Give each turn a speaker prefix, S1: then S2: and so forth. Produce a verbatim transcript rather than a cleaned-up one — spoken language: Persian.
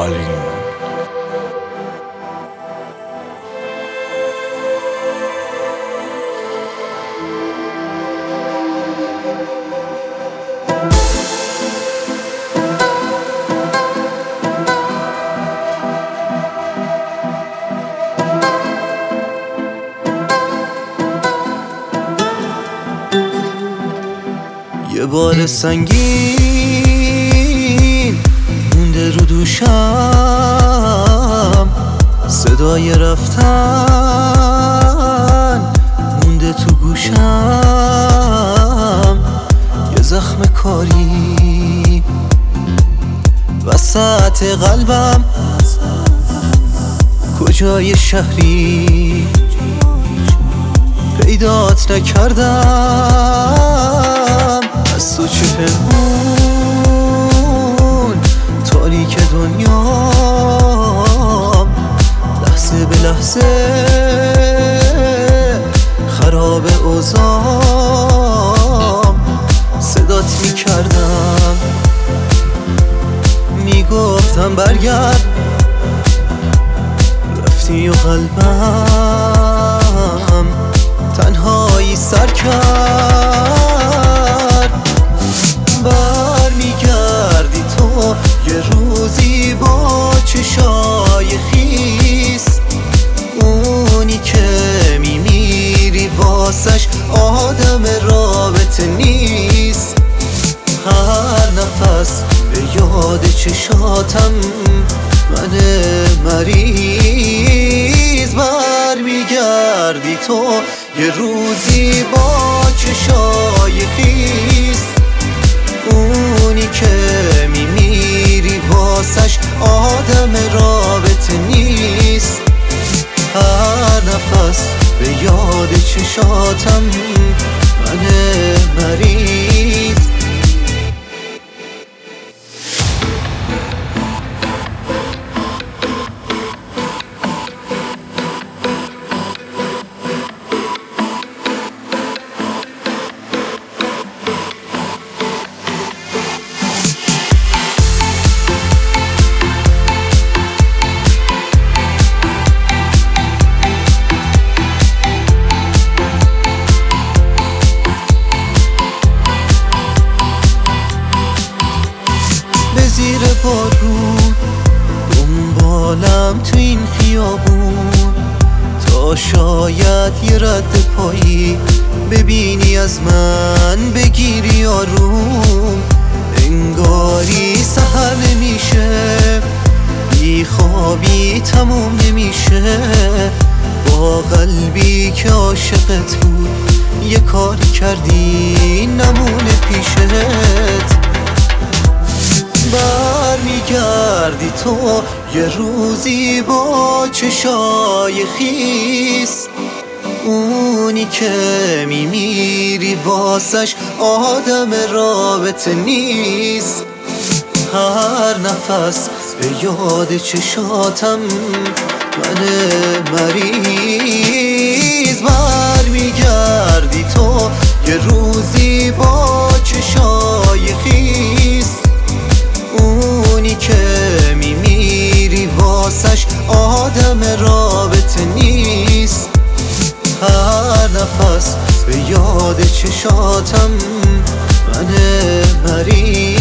S1: آلین.
S2: یه بار سنگین مونده رو دوشم، صدای رفتن مونده تو گوشم، یه زخم کاری وسط قلبم، کجای شهری پیدات نکردم، از تو چه پنهون تاریک دنیام، لحظه به لحظه خراب اوضاعم، صدات میکردم میگفتم برگرد، رفتی و قلبم تنهایی سر کرد. بر میگردی تو یه روزی با چشای خیس، اونی که میمیری واسش آدم رابطه نیست، هر نفس به یاد چشاتم من مریض. بر میگردی تو یه روزی با چشای خیس، اونی که میمیری واسش آدم رابطه نیست، هر نفس به یاد چشاتم من مریض. زیر بارون دنبالم تو این خیابون، تا شاید یه رد پایی ببینی از من بگیری آروم، انگاری سحر نمیشه، بی خوابی تموم نمیشه، با قلبی که عاشقت بود یه کار کردی نمونه پیشت. بر میگردی تو یه روزی با چشای خیس، اونی که میمیری واسش آدم رابطه نیست، هر نفس به یاد چشاتم من مریض. بر میگردی تو یه روزی با چشای خیس، اونی که میمیری واسش آدم رابطه نیست، هر نفس به یاد چشاتم من مریض.